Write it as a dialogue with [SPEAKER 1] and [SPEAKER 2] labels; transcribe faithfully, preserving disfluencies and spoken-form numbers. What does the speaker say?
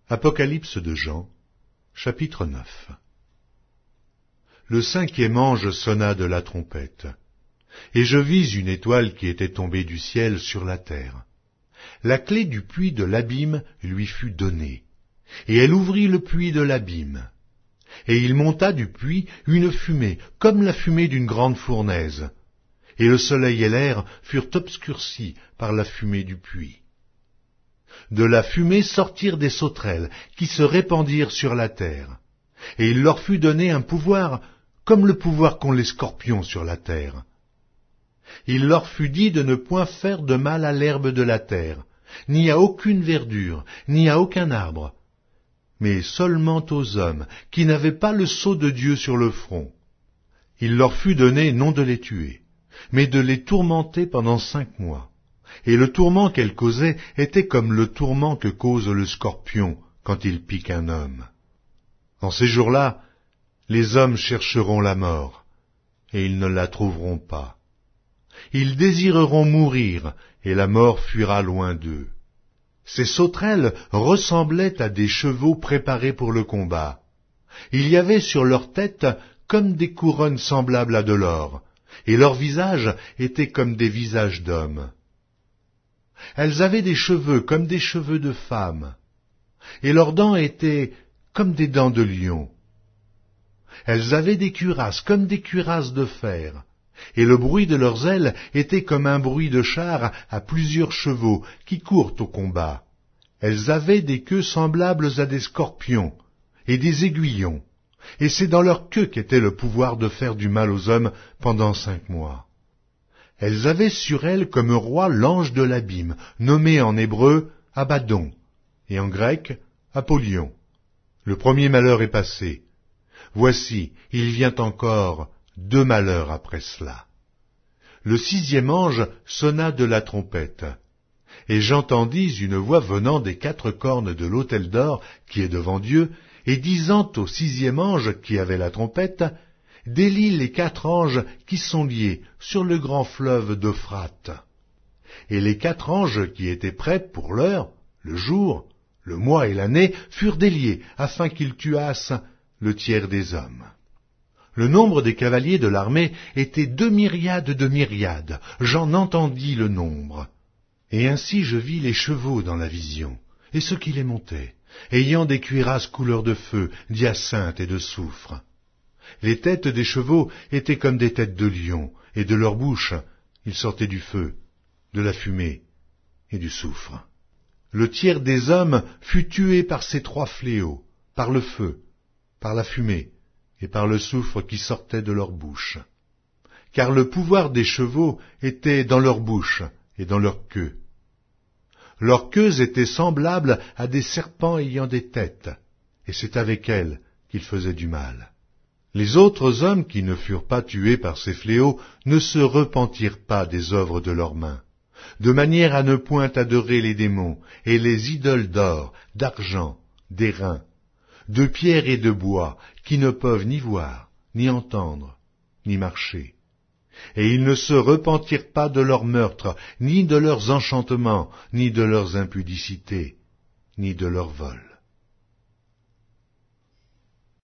[SPEAKER 1] Apocalypse de Jean, chapitre neuf. Le cinquième ange sonna de la trompette, et je vis une étoile qui était tombée du ciel sur la terre. La clé du puits de l'abîme lui fut donnée, et elle ouvrit le puits de l'abîme. Et il monta du puits une fumée, comme la fumée d'une grande fournaise, et le soleil et l'air furent obscurcis par la fumée du puits. De la fumée sortirent des sauterelles, qui se répandirent sur la terre, et il leur fut donné un pouvoir, comme le pouvoir qu'ont les scorpions sur la terre. Il leur fut dit de ne point faire de mal à l'herbe de la terre, ni à aucune verdure, ni à aucun arbre, mais seulement aux hommes, qui n'avaient pas le sceau de Dieu sur le front. Il leur fut donné non de les tuer, mais de les tourmenter pendant cinq mois. Et le tourment qu'elle causait était comme le tourment que cause le scorpion quand il pique un homme. En ces jours-là, les hommes chercheront la mort, et ils ne la trouveront pas. Ils désireront mourir, et la mort fuira loin d'eux. Ces sauterelles ressemblaient à des chevaux préparés pour le combat. Il y avait sur leur tête comme des couronnes semblables à de l'or, et leurs visages étaient comme des visages d'hommes. Elles avaient des cheveux comme des cheveux de femmes, et leurs dents étaient comme des dents de lion. Elles avaient des cuirasses comme des cuirasses de fer, et le bruit de leurs ailes était comme un bruit de char à plusieurs chevaux qui courent au combat. Elles avaient des queues semblables à des scorpions, et des aiguillons, et c'est dans leur queue qu'était le pouvoir de faire du mal aux hommes pendant cinq mois. Elles avaient sur elles comme roi l'ange de l'abîme, nommé en hébreu Abaddon, et en grec Apollyon. Le premier malheur est passé. Voici, il vient encore deux malheurs après cela. Le sixième ange sonna de la trompette, et j'entendis une voix venant des quatre cornes de l'autel d'or qui est devant Dieu, et disant au sixième ange qui avait la trompette, délie les quatre anges qui sont liés sur le grand fleuve d'Euphrate. Et les quatre anges qui étaient prêts pour l'heure, le jour, le mois et l'année furent déliés, afin qu'ils tuassent le tiers des hommes. Le nombre des cavaliers de l'armée était deux myriades de myriades, j'en entendis le nombre. Et ainsi je vis les chevaux dans la vision, et ceux qui les montaient, ayant des cuirasses couleur de feu, d'hyacinthe et de soufre. Les têtes des chevaux étaient comme des têtes de lions, et de leur bouche il sortait du feu, de la fumée et du soufre. Le tiers des hommes fut tué par ces trois fléaux, par le feu, par la fumée et par le soufre qui sortait de leur bouche. Car le pouvoir des chevaux était dans leur bouche et dans leur queue. Leurs queues étaient semblables à des serpents ayant des têtes, et c'est avec elles qu'ils faisaient du mal. Les autres hommes qui ne furent pas tués par ces fléaux ne se repentirent pas des œuvres de leurs mains, de manière à ne point adorer les démons et les idoles d'or, d'argent, d'airain, de pierre et de bois, qui ne peuvent ni voir, ni entendre, ni marcher. Et ils ne se repentirent pas de leurs meurtres, ni de leurs enchantements, ni de leurs impudicités, ni de leurs vols.